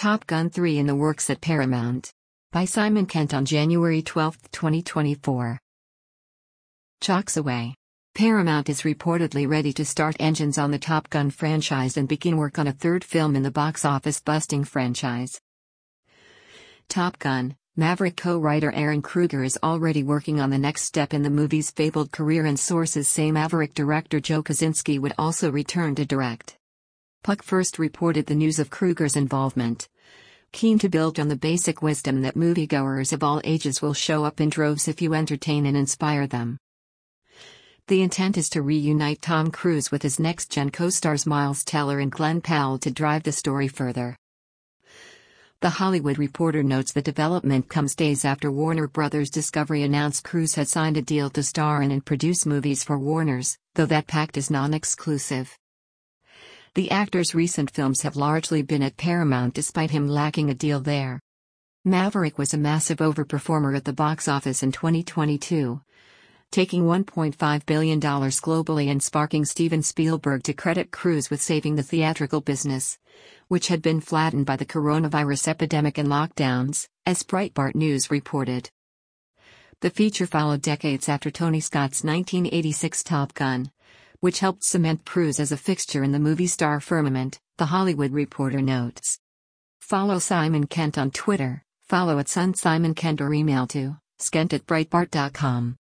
Top Gun 3 in the works at Paramount. By Simon Kent on January 12, 2024. Chalks away. Paramount is reportedly ready to start engines on the Top Gun franchise and begin work on a third film in the box office-busting franchise. Top Gun: Maverick co-writer Ehren Kruger is already working on the next step in the movie's fabled career, and sources say Maverick director Joe Kosinski would also return to direct. Puck first reported the news of Kruger's involvement, keen to build on the basic wisdom that moviegoers of all ages will show up in droves if you entertain and inspire them. The intent is to reunite Tom Cruise with his next-gen co-stars Miles Teller and Glenn Powell to drive the story further. The Hollywood Reporter notes the development comes days after Warner Bros. Discovery announced Cruise had signed a deal to star in and produce movies for Warner's, though that pact is non-exclusive. The actor's recent films have largely been at Paramount despite him lacking a deal there. Maverick was a massive overperformer at the box office in 2022, taking $1.5 billion globally and sparking Steven Spielberg to credit Cruise with saving the theatrical business, which had been flattened by the coronavirus epidemic and lockdowns, as Breitbart News reported. The feature followed decades after Tony Scott's 1986 Top Gun, which helped cement Cruise as a fixture in the movie star firmament, The Hollywood Reporter notes. Follow Simon Kent on Twitter, follow @SunSimonKent or email to skent@breitbart.com.